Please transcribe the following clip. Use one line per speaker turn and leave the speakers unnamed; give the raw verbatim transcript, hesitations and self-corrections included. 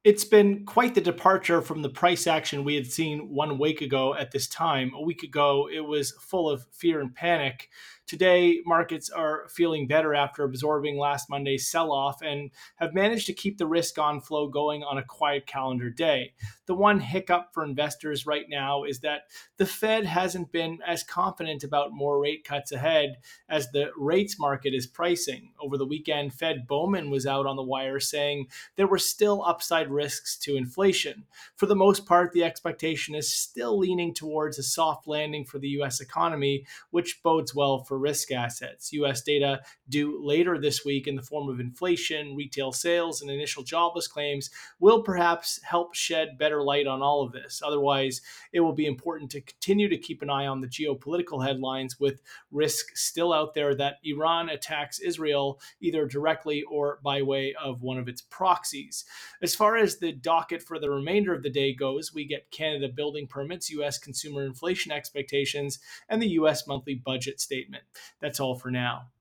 It's been quite the departure from the price action we had seen one week ago at this time. A week ago, it was full of fear and panic. Today, markets are feeling better after absorbing last Monday's sell off and have managed to keep the risk on flow going on a quiet calendar day. The one hiccup for investors right now is that the Fed hasn't been as confident about more rate cuts ahead as the rates market is pricing. Over the weekend, Fed Bowman was out on the wire saying there were still upside risks to inflation. For the most part, the expectation is still leaning towards a soft landing for the U S economy, which bodes well for risk assets. U S data due later this week in the form of inflation, retail sales, and initial jobless claims will perhaps help shed better light on all of this. Otherwise, it will be important to continue to keep an eye on the geopolitical headlines, with risk still out there that Iran attacks Israel either directly or by way of one of its proxies. As far as the docket for the remainder of the day goes, we get Canada building permits, U S consumer inflation expectations, and the U S monthly budget statement. That's all for now.